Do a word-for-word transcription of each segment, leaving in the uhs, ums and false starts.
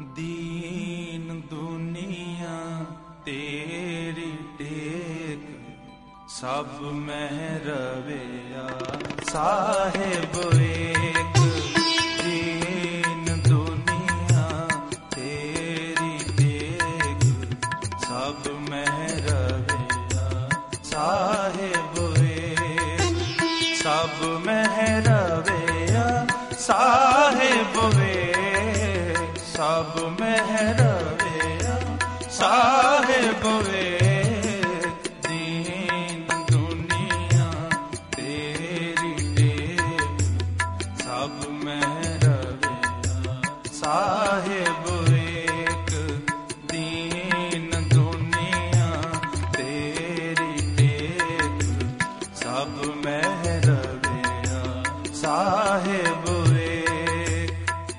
दीन दुनिया तेरी टेक, सब महरविया साहिब एक। दीन दुनिया तेरी टेक, सब महरविया साहिब एक। सब महरविया साहिब एक, सब महरविया साहिब एक। दीन दुनिया तेरी टेक, सब महरविया साहिब एक। दीन दुनिया तेरी टेक, सब महरविया साहिब एक।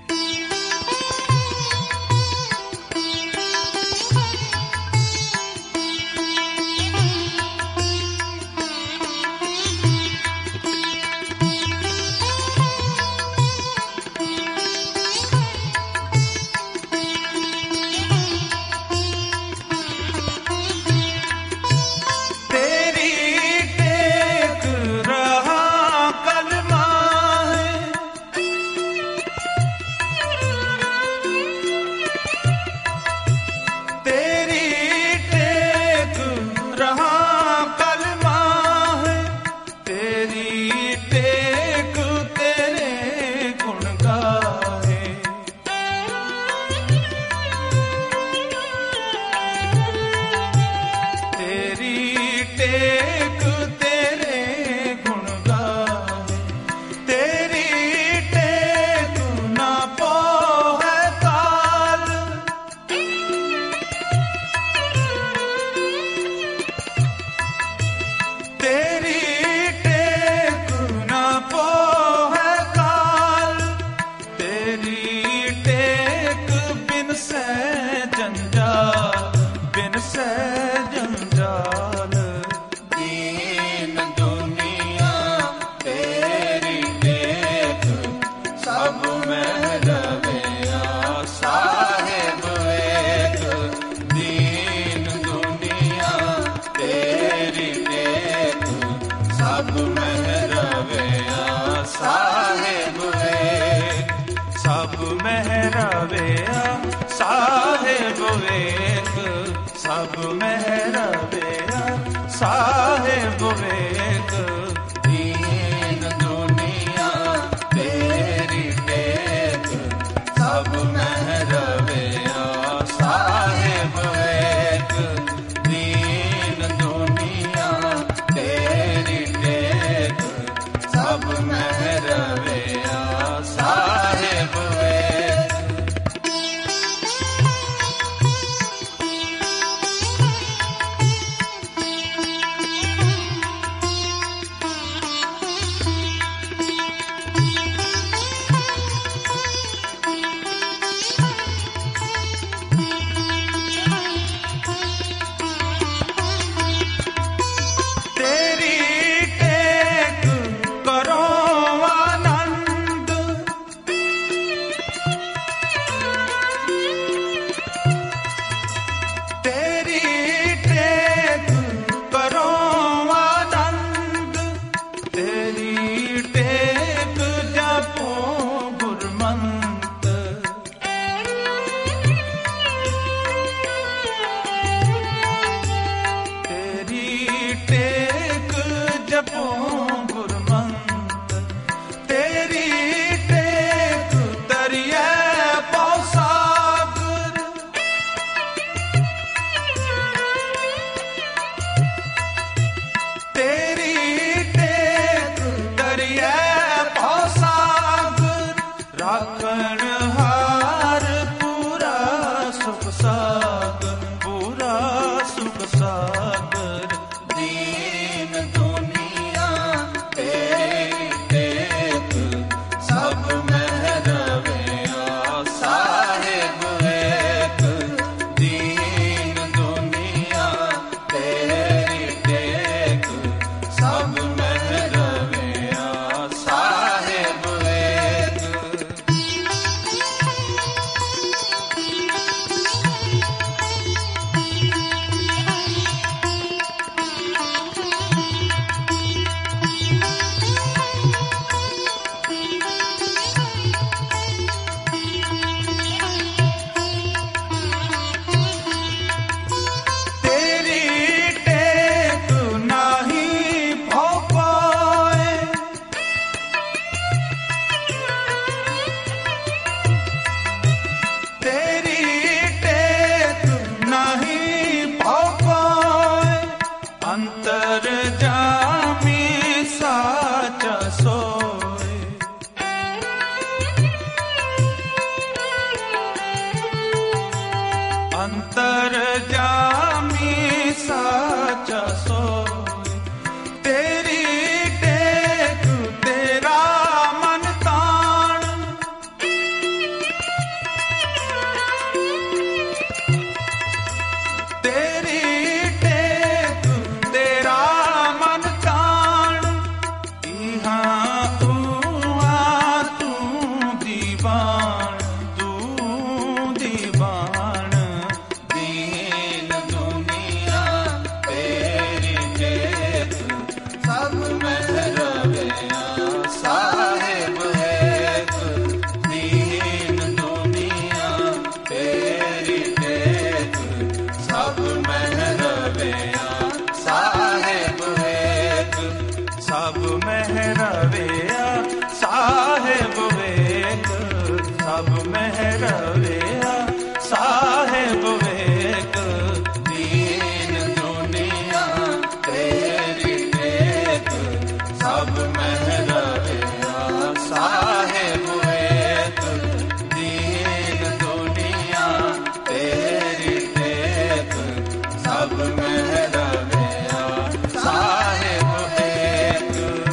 सब महरविया साहिब एक, सब महरविया साहिब एक। दीन दुनिया तेरी टेक, सब महरविया साहिब एक। दीन दुनिया तेरी टेक, सब महरविया साहिब एक। बाण तू दी बाण दीन दुनिया तेरी टेक सब महरविया साहिब एक दीन दुनिया तेरी टेक सब महरविया साहिब एक सब महरविया साहिब वेक सब महरविया साहिब वेक दीन दुनिया तेरी टेक सब महरविया साहिब वेक दीन दुनिया तेरी टेक सब महरविया साहिब वेक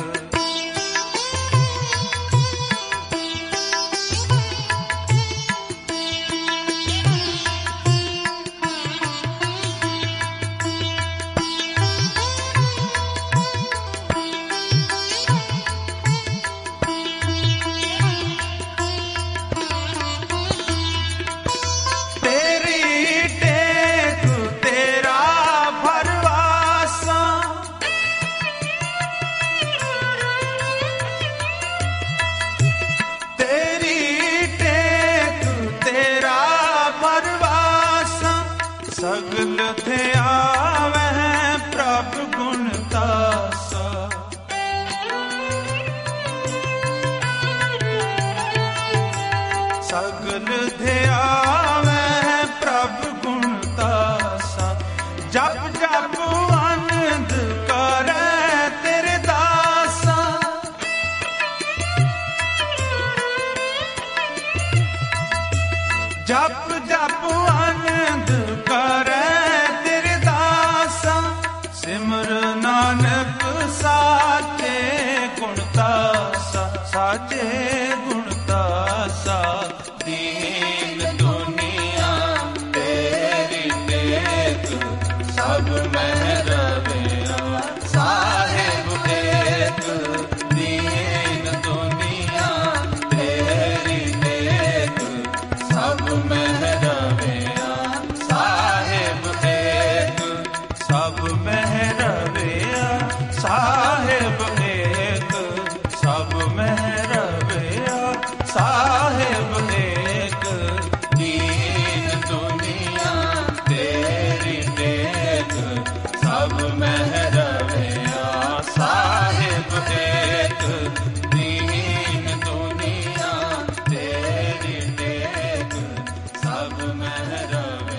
सगल थे आवे प्रभ गुण तासा सगल थे आवे प्रभ गुण तासा जप जप आनंद करे तेरे दासा जप जप आनंद करे तेरे दासा सिमर नानक साचे गुण तासा साचे गुण तासा दीन दुनिया तेरी टेक सब महरविया साहिब एक दीन दुनिया तेरी टेक सब महरविया साहिब एक सब महरविया साहिब एक सब महरविया साहिब एक दीन दुनिया तेरी टेक सब महरविया साहिब एक दीन दुनिया तेरी टेक सब महरविया